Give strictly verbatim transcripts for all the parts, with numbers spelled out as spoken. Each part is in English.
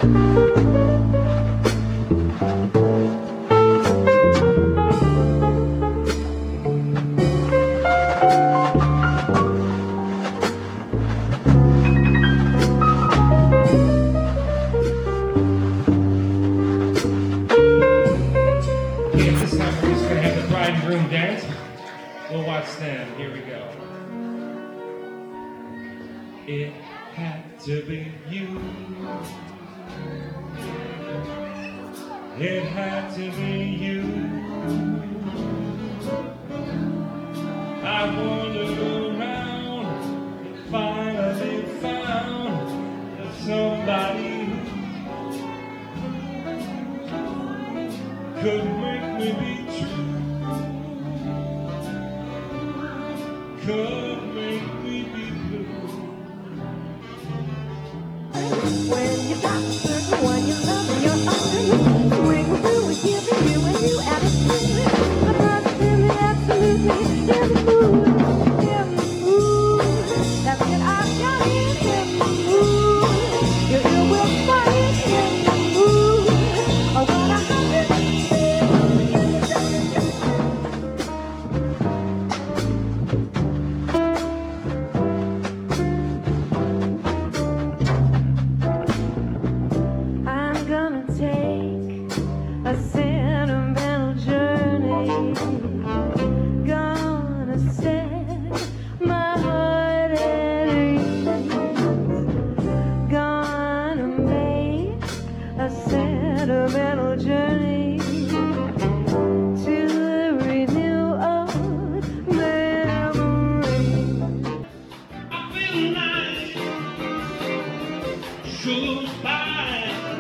Dance. We'll watch them. Here we go. It had to be you. It had to be you. I wandered around and finally found somebody who could make me be true. Could make me be blue. When you got the certain one you love and you're offering, swing through and giving you and you attitude. The person is absolutely in the mood, in the mood. That's it, I've got it in the mood. You're ill will fight in the mood. I wanna have it. A sentimental journey, gonna set my heart at ease, gonna make a sentimental journey to the renew of memories. I feel nice, sure fine.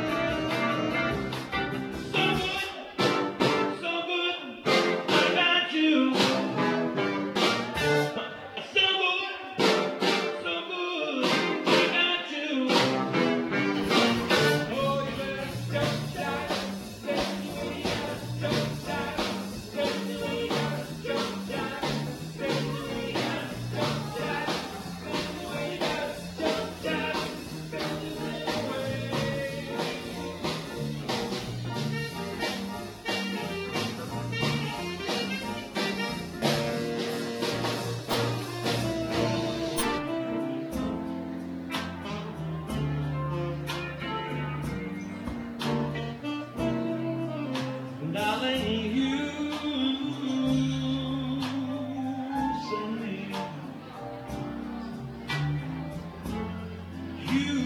Darling, you say you